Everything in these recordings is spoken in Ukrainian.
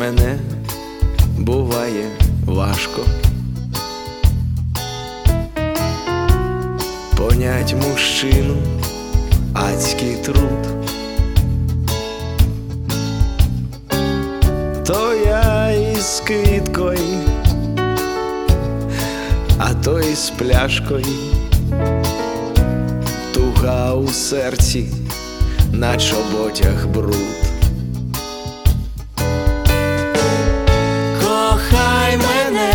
мене буває важко понять мужчину адський труд. То я із квіткою, а то із пляшкою, туга у серці, на чоботях бруд. Кохай мене,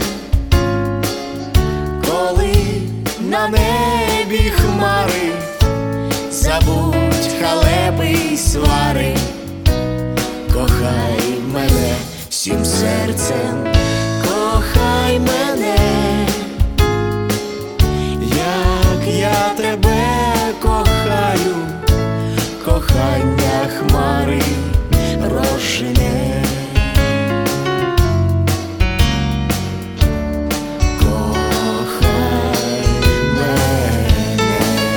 коли на небі хмари, забудь халепи й свари. Кохай мене всім серцем, кохай мене, як я тебе кохаю, кохання хмари розжене. Кохай мене.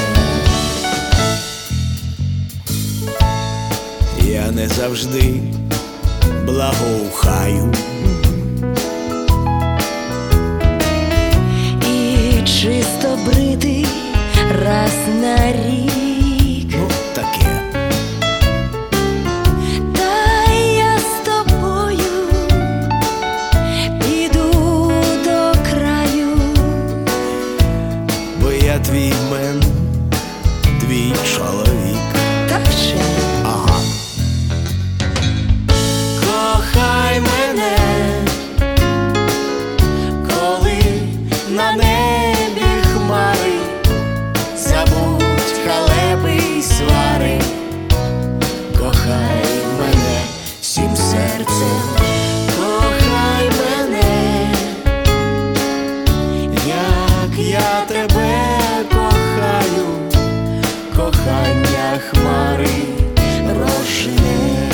Я не завжди благоухаю, І чисто бритий раз на рік. ну таке. Та я з тобою піду до краю. Бо я твій мен, твій чоловік. Так ще Ага. кохай мене, коли на небі хмари, забудь халепи й свари. Кохай мене всім серцем, кохай мене, як я тебе кохаю, кохання хмари розжене.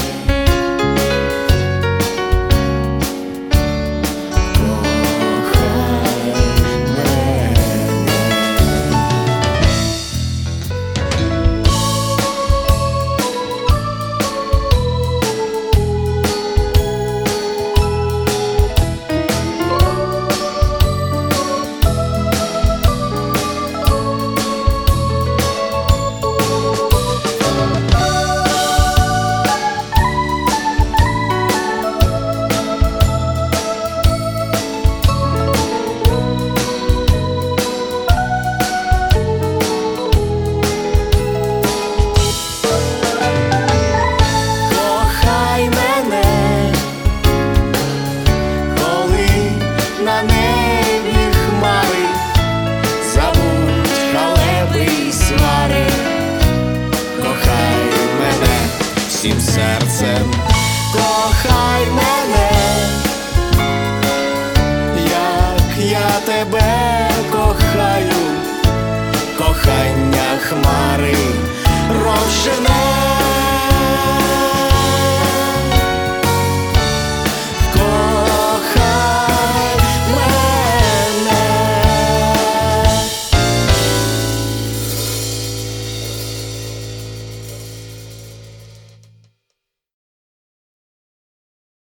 Кохай мене, коли на небі хмари, забудь халепи й свари. Кохай мене всім серцем, кохай мене.